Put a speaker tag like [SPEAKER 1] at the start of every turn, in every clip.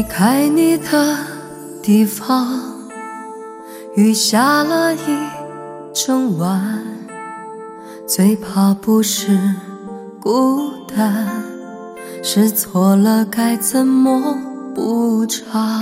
[SPEAKER 1] 开你的地方，雨下了一整晚，最怕不是孤单，是错了该怎么补偿。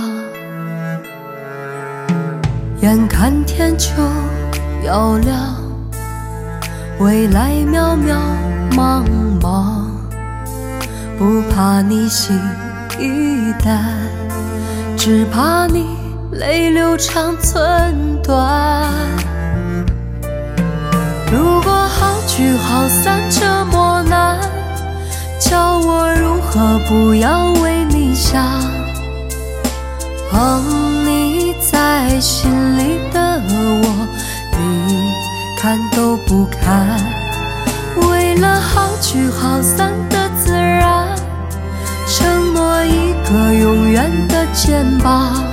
[SPEAKER 1] 眼看天就要亮，未来渺渺茫茫，不怕你心已淡，只怕你泪流长寸断。如果好聚好散这么难，叫我如何不要为你想。捧你在心里的我，你看都不看。为了好聚好散的自然，承诺一个永远的肩膀。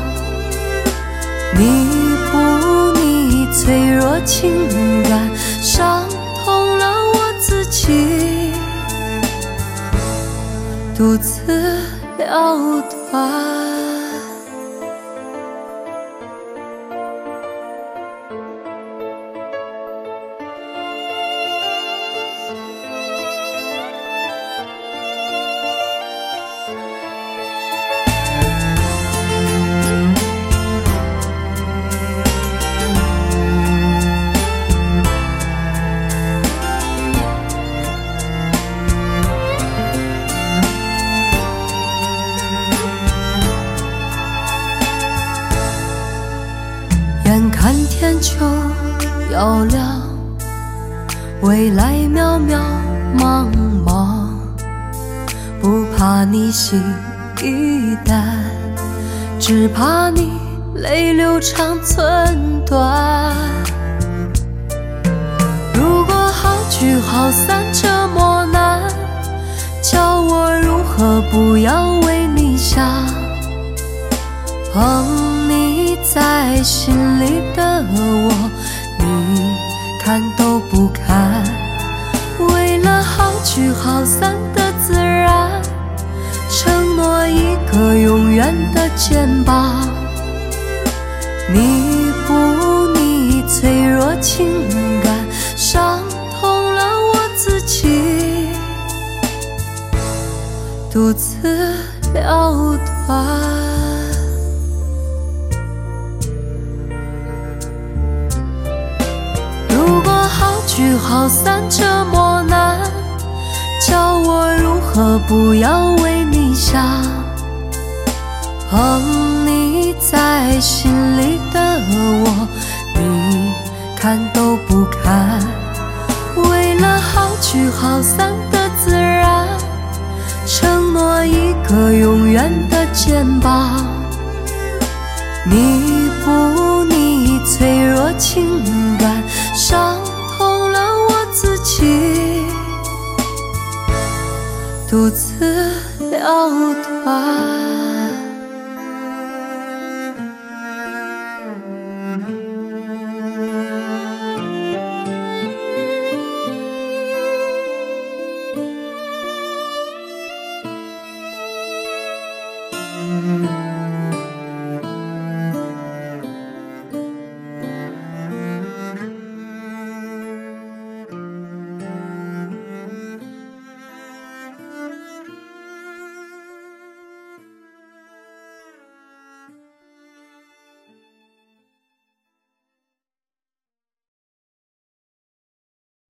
[SPEAKER 1] 弥补你脆弱情感，伤痛了我自己，独自了断。眼看天就要亮，未来渺渺茫茫，不怕你心已淡，只怕你泪流长寸断。如果好聚好散这么难，叫我如何不要为你想。捧你在心里的我，你看都不看。为了好聚好散的自然，承诺一个永远的肩膀。弥补你脆弱情感，伤痛了我自己，独自了断。好聚好散这么难，叫我如何不要为你想。捧你在心里的我，你看都不看。为了好聚好散的自然，承诺一个永远的肩膀。弥补你脆弱情感，伤痛了我自己，独自了断。